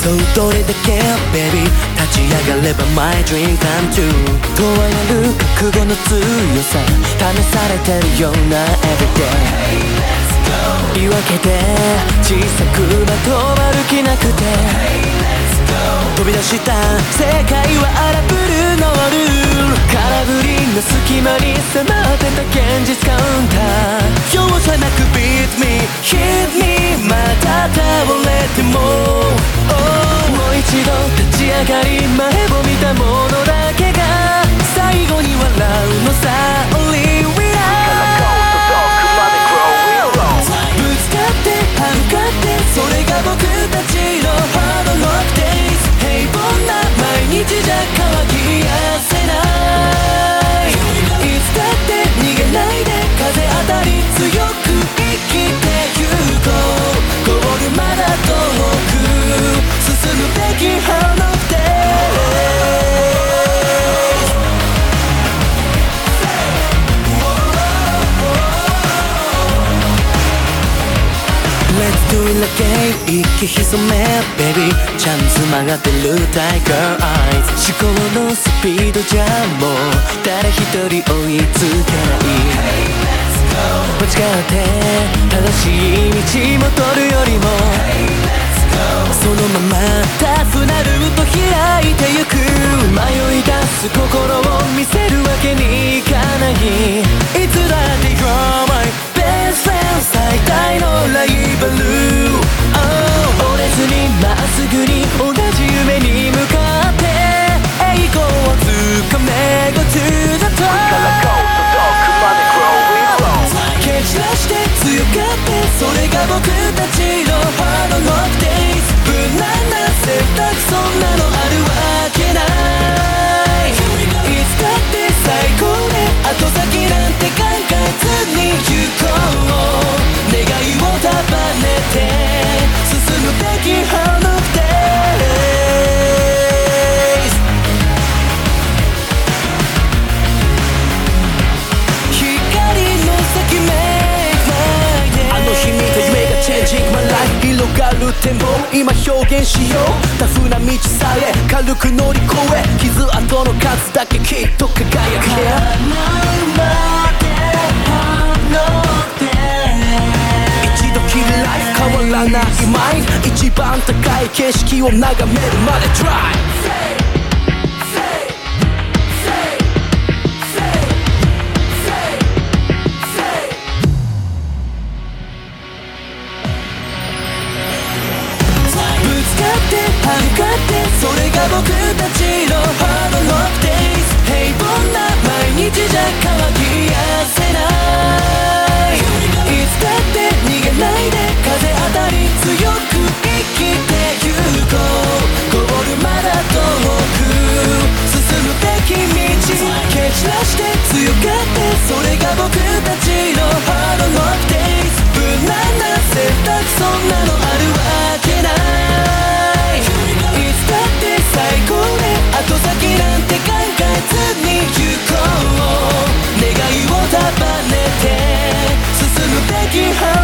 そうどれだけ baby 立ち上がれば my dream come true とはやる覚悟の強さ試されてるような everyday 言い訳で小さくまとまる気なくて飛び出した世界は荒ぶるノール空振りの隙間に迫ってた現実カウンター容赦なく beat me hit me また倒れても、もう一度立ち上がり前を見たものだけが最後に笑うのさ Only we are ぶつかって歯向かってそれが僕たちの Hard Rock Days 平凡な毎日じゃ乾きやせないいつだって逃げないで風当たり強く生きてゆこうゴールまだ遠く進むべき Hard Rock Let's do it again 息潜め Baby チャンス曲がってる Tiger Eyes 思考のスピードじゃもう誰一人追いつけない間違って正しい道戻るよりもそのままタフなルート開いてゆく迷い出す心を見せるわけにいかないいつだって You're my best friend 最大のライバル、折れずにまっすぐに同じ夢に向かって栄光をつかめ Go to the top 蹴散らして強がってそれが僕たちの Hard Rock Days 無難な選択そんなのあるわけないいつだって最高で後先なんて考えずに行こう願いを束ねて進むべき Hard Rock Days 光の先目あの日見た夢が Changing my life 広がる展望今表現しようタフな道さえ軽く乗り越え傷跡の数だけきっと輝け一度きりライフ変わらないマインド一番高い景色を眺めるまで Drive向かってそれが僕たちの Hard Rock Days 平凡な毎日じゃ乾きやせないいつだって逃げないで風当たり強く生きてゆこうゴールまだ遠く進むべき道蹴散らして強がってそれが僕たちの Hard Rock Days 無難な選択そんなのあるわけない最高で後先なんて考えずに行こう願いを束ねて進むべき